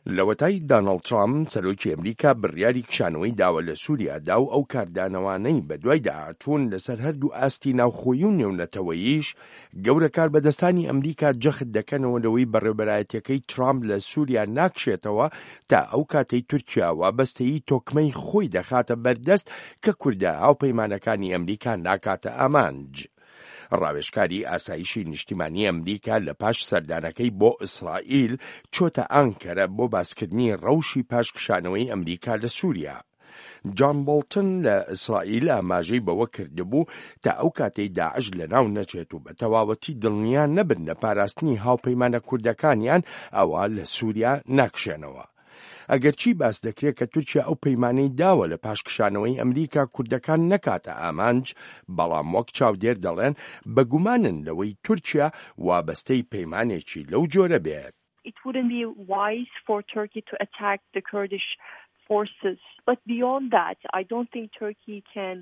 لەوەتای دانەڵد ترامپ سەرۆکی ئەمریکا بڕیاری کشانەوەی داوە لە سووریادا و ئەو کاردانەوانەی بەدوای داهاتوون لەسەر هەردوو ئاستی ناوخۆیی و نێونەتەوەییش گەورە کاربەدەستانی ئەمریکا جەخت دەکەنەوە لەوەی بەڕێوەبەرایەتیەکەی ترامپ لە سووریا ناکشێتەوە تا ئەو کاتەی تورکیا وابەستەیی تۆکمەی خۆی دەخاتە بەردەست کە کوردە هاوپەیمانەکانی ئەمریکا ناکاتە ئامانج. ڕاوێژکاری ئاسایشی نیشتیمانی ئەمریکا لە پاش سەردانەکەی بۆ ئیسرائیل چۆتە ئانکەرە بۆ باسکردنی ڕەوشی پاشکشانەوەی ئەمریکا لە سووریا. جان بۆڵتن لە ئیسرائیل ئاماژەی بەوە کردبوو تا ئەو کاتەی داعش لەناو نەچێت و بە تەواوەتی دڵنیا نەبن لە پاراستنی هاوپەیمانە کوردەکانیان ئەوە لە سووریا ناکشێنەوە. ئەگەرچی باس دەکرێت کە تورکیا ئەو پەیمانەی داوە لە پاشکشانەوەی ئەمریکا کوردەکان نەکاتە ئامانج، بەڵام وەک چاودێر دەڵێن بەگومانن لەوەی تورکیا وابەستەی پەیمانێکی لەو جۆرە بێت. It wouldn't be wise for Turkey to attack the Kurdish forces. But beyond that, I don't think Turkey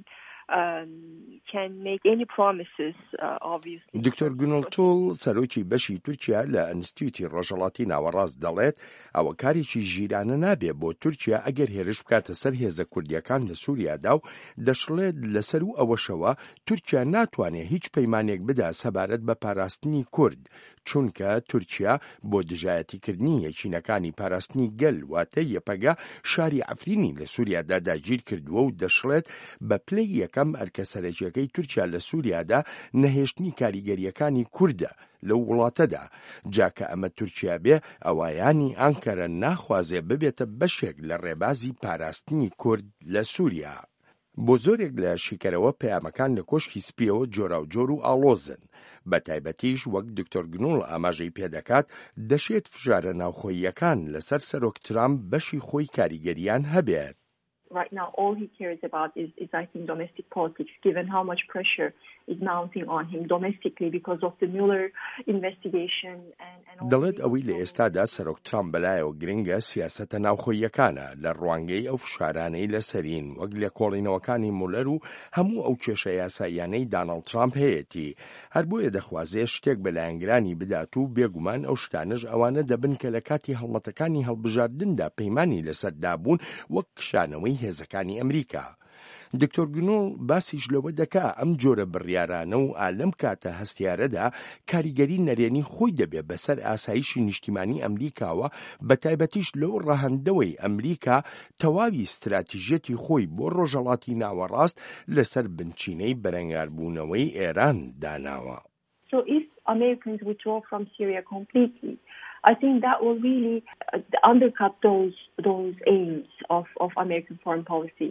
can make any promises, obviously. دکتۆر گونڵتۆڵ سەرۆکی بەشی تورکیا لە ئینستیتوتی ڕۆژهەڵاتی ناوەڕاست دەڵێت ئەوە کارێکی ژیرانە نابێ بۆ تورکیا ئەگەر هێرش بکاتە سەر هێزە کوردیەکان لە سووریادا و دەشڵێت لەسەر و ئەوەشەوە تورکیا ناتوانێت هیچ پەیمانێک بدا سەبارەت بە پاراستنی کورد، چونکە تورکیا بۆ دژایەتیکردنی یەکینەکانی پاراستنی گەل واتە یەپەگا شاری عەفرینی لە سووریادا داگیر کردووە و دەشڵێت بە پلەی یەکەم ئەرکەسەرەکیەکەی تورکیا لە سووریادا نەهێشتنی کاریگەریەکانی کوردە لەو وڵاتەدا. جاکە ئەمە تورکیا بێ ئەوایانی ئانکەرە ناخوازێ ببێتە بەشێک لە ڕێبازی پاراستنی کورد لە سووریا. بۆ زۆرێک لە شیکەرەوە پەیامەکان لە کۆشکی سپیەوە جۆراوجۆر و ئاڵۆزن. بە تایبەتیش وەک دکتۆر گنۆڵ ئاماژەی پێدەکات دەشێت فژارە ناوخۆییەکان لەسەر سەرۆک ترامپ بەشی خۆی کاریگەریان هەبێت. Right now, all he cares about is I think, domestic politics, given how much pressure is mounting on him domestically because of the Mueller investigation and دەڵێت ئەوەی لە ئێستادا سەرۆک ترامپ بەلایەوە گرنگە سیاسەتە ناوخۆییەکانە لە ڕوانگەی ئەو فشارانەی لەسەرین وەک لە کۆڵینەوەکانی مولەر و هەموو ئەو کێشە یاساییانەی دانەڵد ترامپ هەیەتی. هەر بۆیە دەخوازێ شتێک بەلایەنگرانی بدات و بێگومان ئەو شتانەش ئەوانە دەبن کە لە کاتی هەڵمەتەکانی هەڵبژاردندا پەیمانی لەسەردابوون وەک کشانەوەی هێزەکانی ئەمریکا. دکتۆر گنۆڵ باسیش لەوە دەکا ئەم جۆرە بڕیارانە و ئالەم کاتە هەستیارەدا کاریگەری نەرێنی خۆی دەبێت بەسەر ئاسایشی نیشتیمانی ئەمریکاوە، بە تایبەتیش لەو ڕەهەندەوەی ئەمریکا تەواوی استراتیژێتی خۆی بۆ ڕۆژهەڵاتی ناوەڕاست لەسەر بنچینەی بەرەنگاربوونەوەی ئێران داناوە. So if Americans withdraw from Syria completely, I think that will really undercut those aims of American foreign policy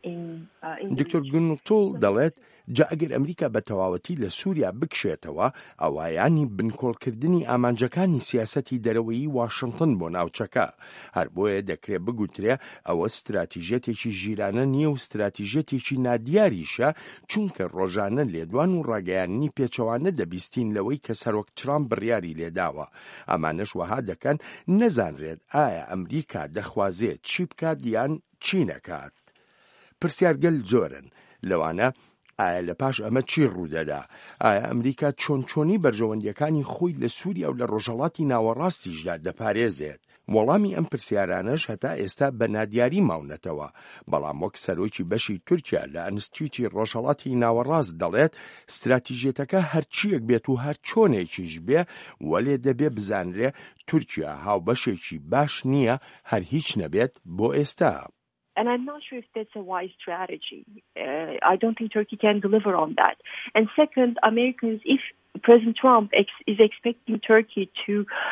دکتۆر گونڵتۆڵ دەڵێت جا ئەگەر ئەمریکا بە تەواوەتی لە سووریا بکشێتەوە ئەوایانی بنکۆڵکردنی ئامانجەکانی سیاسەتی دەرەوەیی واشنگتن بۆ ناوچەکە. هەر بۆیە دەکرێت بگوترێ ئەوە استراتیژێتێکی ژیرانە نییە و استراتیژێتێکی نادیاریشە، چونکە ڕۆژانە لێدوان و ڕاگەیاندنی پێچەوانە دەبیستین لەوەی کە سەرۆک ترامپ بڕیاری لێداوە. ئەمانەش وەها دەکەن نەزانرێت ئایا ئەمریکا دەخوازێت چی بکات یان چی نەکات. پرسیارگەل زۆرن لەوانە ئایا لە پاش ئەمە چی ڕوودەدا؟ ئایا ئەمریکا چۆنچۆنی بەرژەوەندیەکانی خۆی لە سووریا و لە ڕۆژهەڵاتی ناوەڕاستیشدا دەپارێزێت؟ وەڵامی ئەم پرسیارانەش هەتا ئێستا بە نادیاری ماونەتەوە، بەڵام وەک سەرۆکی بەشی تورکیا لە ئینستیتوتی ڕۆژهەڵاتی ناوەڕاست دەڵێت استراتیژێتەکە هەرچیەک بێت و هەر چۆنێکیش بێ وەلێ دەبێ بزانرێ تورکیا هاوبەشێکی باش نییە، هەر هیچ نەبێت بۆ ئێستا. And I'm not sure if that's a wise strategy. I don't think Turkey can deliver on that. And second, Americans, if President Trump is expecting Turkey to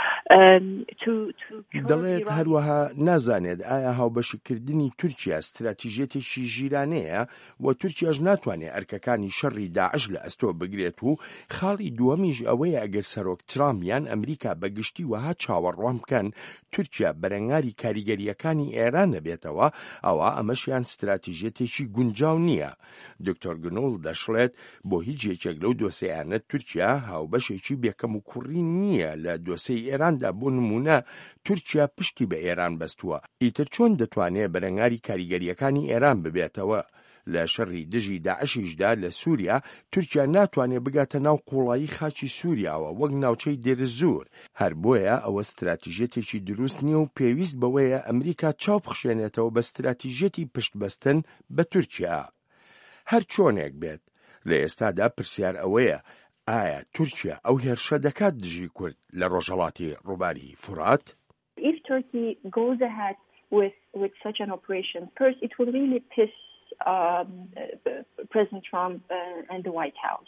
دەڵێت هەروەها نازانێت ئایا هاوبەشکردنی تورکیا استراتیژێتێکی ژیرانەیە و تورکیاش ناتوانێت ئەرکەکانی شەڕی داعش لە ئەستۆ بگرێت و خاڵی دووەمیش ئەوەیە ئەگەر سەرۆک ترامپ یان ئەمریکا بەگشتی وەها چاوەڕوان بکەن تورکیا بەرەنگاری کاریگەریەکانی ئێران نەبێتەوە، ئەوە ئەمەشیان استراتیژێتێکی گونجاو نییە. دکتۆر گنۆڵ دەشڵێت بۆ هیچ یەکێک لەو دۆسەیانە تورکیا هاوبەشێکی بێکەم و کوڕی نییە لە دۆسەی ئێراندا. بۆ نمونە تورکیا پشتی بە ئێران بەستووە، ئیتر چۆن دەتوانێت بەرەنگاری کاریگەریەکانی ئێران ببێتەوە؟ لە شەڕی دژی داعشیشدا لە سووریا تورکیا ناتوانێت بگاتە ناو قوڵایی خاکی سووریاوە وەک ناوچەی دێرزور. هەر بۆیە ئەوە استراتیژێتێکی دروست نییە و پێویست بەوەیە ئەمریکا چاو بخشێنێتەوە بە استراتیژێتی پشتبەستن بە تورکیا. هەر چۆنێک بێت لە ئێستادا پرسیار ئەوەیە ئایا تورکیا ئەو هێرشە دەکات دژی کورد لە ڕۆژهەڵاتی ڕووباری فورات؟ If Turkey goes ahead with such an operation, first it will really piss President Trump and the White House.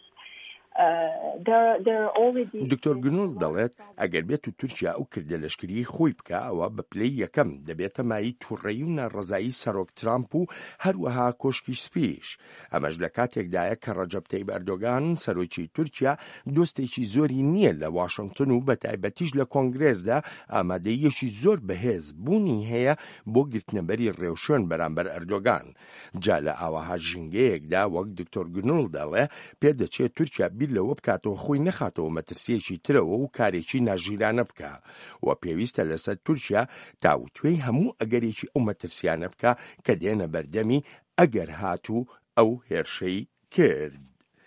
دکتۆر گنۆڵ دەڵێت ئەگەر بێت و تورکیا ئەو کردە لەشکری خۆی بکە ئەوە بە پلەی یەکەم دەبێتە مای تووڕێی و ناڕەزایی سەرۆک ترامپ و هەروەها کۆشکی سپیش. ئەمەش لە کاتێکدایە کە ڕەجەب تەیب ئەردۆغان سەرۆکی تورکیا دۆستێکی زۆری نییە لە واشنگتن و بە تایبەتیش لە کۆنگرێسدا ئامادەیەکی زۆر بەهێز بوونی هەیە بۆ گرتنەبەری ڕێوشێن بەرامبەر ئەردۆغان. جا لە ئاوەها ژینگەیەکدا وەک دکتۆر گنۆڵ دەڵێ پێدەچێت تورکیا لەوە بکاتەوە خۆی نەخاتەوە مەترسیەکی ترەوە و کارێکی ناژیرانە بکە و پێویستە لەسەر تورکیا تاوتوێی هەموو ئەگەرێکی ئەو مەترسیانە بکە کە دێنە بەردەمی ئەگەر هاتوو ئەو هێرشەی کرد.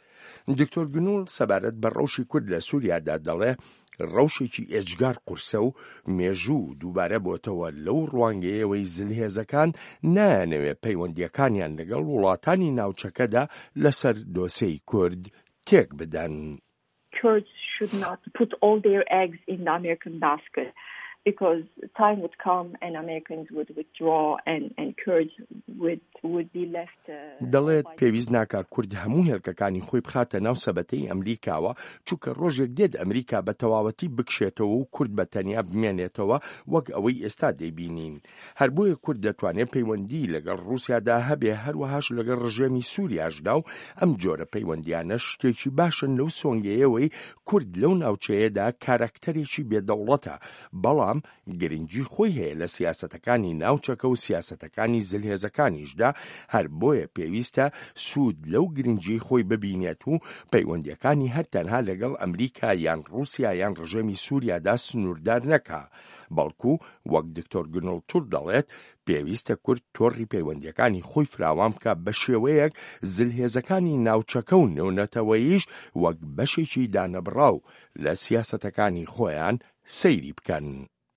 دکتۆر گنۆڵ سەبارەت بە ڕەوشی کورد لە سووریادا دەڵێ ڕەوشێکی ئێجگار قورسە و مێژوو دووبارە بۆتەوە لەو ڕوانگەیەوەی زلهێزەکان نایانەوێت پەیوەندیەکانیان لەگەڵ وڵاتانی ناوچەکەدا لەسەر دۆسەی کورد تێک بدەن. Kurds should not put all their eggs in the American basket because time would come and Americans would withdraw and Kurds would be left. دەڵێت پێویست ناکات کورد هەموو هێلکەکانی خۆی بخاتە ناو سەبەتەی ئەمریکاوە چونکە ڕۆژێک دێت ئەمریکا بە تەواوەتی بکشێتەوە و کورد بە تەنیا بمێنێتەوە وەک ئەوەی ئێستا دەیبینین. هەر بۆیە کورد دەتوانێت پەیوەندی لەگەڵ رووسیادا هەبێ هەروەهاش لەگەڵ ڕژێمی سووریاشدا و ئەم جۆرە پەیوەندیانە شتێکی باشن لەو سۆنگەیەوەی کورد لەو ناوچەیەدا کارەکتەرێکی بێدەوڵەتە بەڵام گرنگی خۆی هەیە لە سیاسەتەکانی ناوچەکە و سیاسەتەکانی زلهێزەکانیشدا هەر بۆیە پێویستە سوود لەو گرنگی خۆی ببینێت و پەیوەندیەکانی هەر تەنها لەگەڵ ئەمریکا یان رووسیا یان ڕژێمی سووریادا سنووردار نەکا بەڵکو وەک دکتۆر گنۆڵ توور دەڵێت پێویستە کورد تۆڕی پەیوەندیەکانی خۆی فراوان بکە بە شێوەیەک زلهێزەکانی ناوچەکە و نێونەتەوەییش وەک بەشێکی دانەبڕاو لە سیاسەتەکانی خۆیان سەیری بکەن.